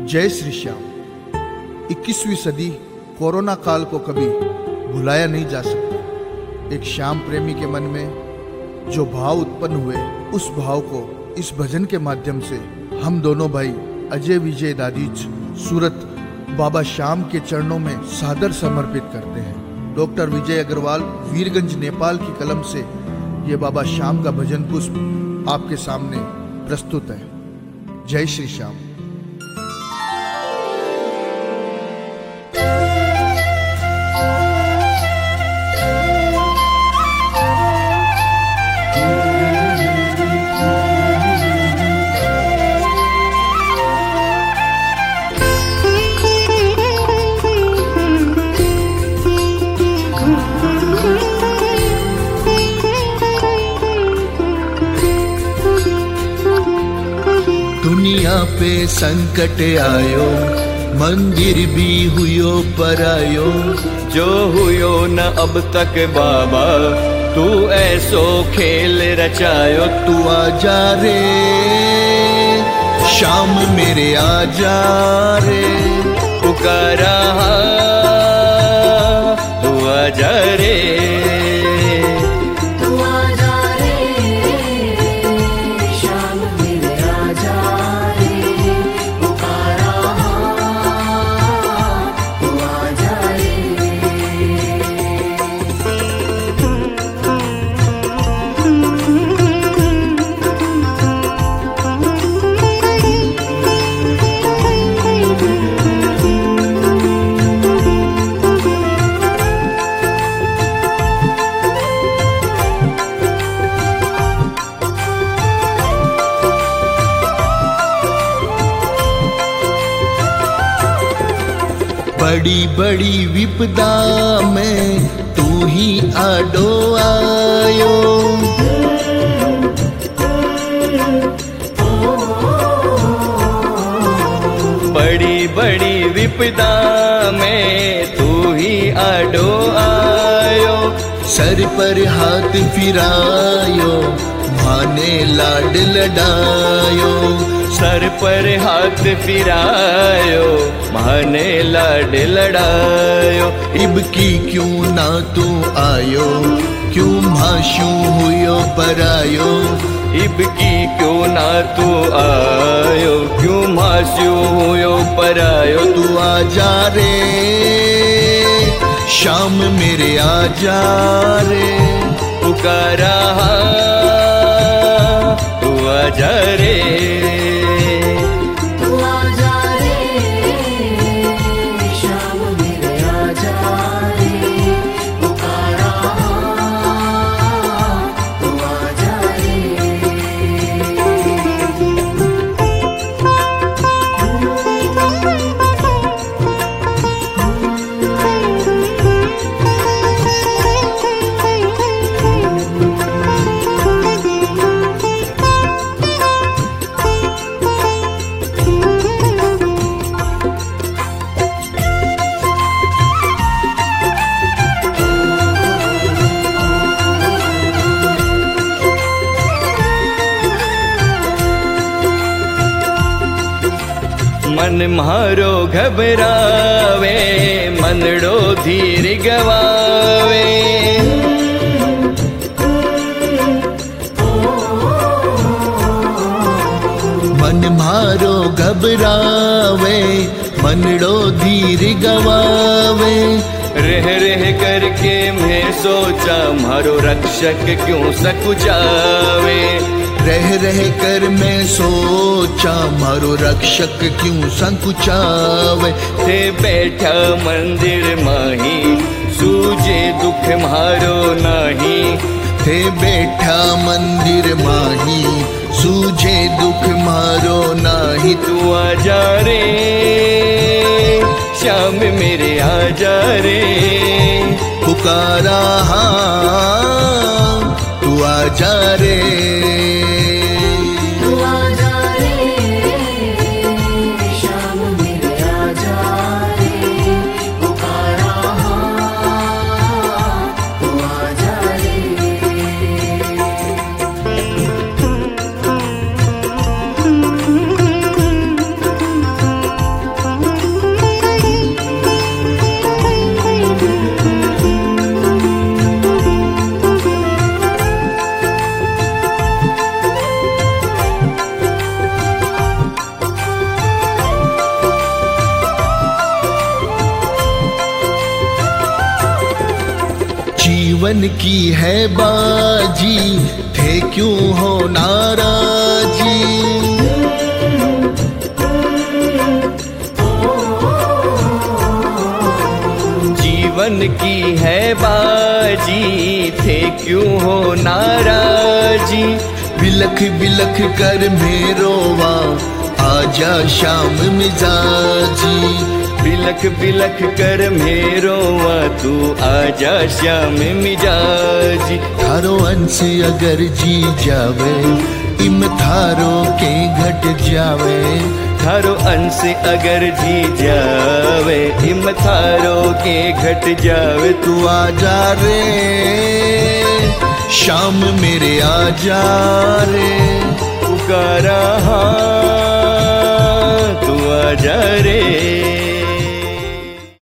जय श्री श्याम। 21वीं सदी कोरोना काल को कभी भुलाया नहीं जा सकता। एक श्याम प्रेमी के मन में जो भाव उत्पन्न हुए, उस भाव को इस भजन के माध्यम से हम दोनों भाई अजय विजय दादीज सूरत बाबा श्याम के चरणों में सादर समर्पित करते हैं। डॉक्टर विजय अग्रवाल वीरगंज नेपाल की कलम से ये बाबा श्याम का भजन पुष्प आपके सामने प्रस्तुत है। जय श्री श्याम। दुनिया पे संकट आयो, मंदिर भी हुयो परायो, जो हुयो न अब तक बाबा, तू ऐसो खेल रचायो। तू आजा रे श्याम मेरे आजा रे, पुकारा तू आजा रे, बड़ी बड़ी विपदा में तू ही आडो आयो, बड़ी बड़ी विपदा में तू ही आडो आयो। सर पर हाथ फिरायो, माने लाड लडायो, सर पर हाथ फिरायो, माने लाड लड़ायो। इब की क्यों ना तू आयो, क्यों माशू हुयो परायो, इब की क्यों ना तू आयो, क्यों माशू हुयो परायो। तू आजा रे श्याम मेरे आजा रे, पुकारा तू आजा रे, मन मारो घबरावे, मनड़ो धीर गवावे, मन मारो घबरावे, मनड़ो धीर गवावे। रह रह करके मैं सोचा, मारो रक्षक क्यों सकुचावे, रह रह कर मैं सोचा, मारो रक्षक क्यों संकुचावे। थे बैठा मंदिर माही, सूझे दुख मारो नाही, थे बैठा मंदिर माही, सूझे दुख मारो नाही। तू आजा रे श्याम मेरे आजा रे, पुकारा तू आजा रे, जीवन की है बाजी, थे क्यों हो नाराजी। जीवन की है बाजी, थे क्यों हो नाराजी। बिलख बिलख कर मेरोवा, आजा शाम मिजाजी। बिलख बिलख कर मेरोवा, तू आजा श्याम मिजाजी। थारो अंश अगर जी जावे, इम थारो के घट जावे। थारो अंश अगर जी जावे, इम थारो के घट जावे। तू आजा रे शाम मेरे आजा रे, पुकारा हाँ तू आजा रे।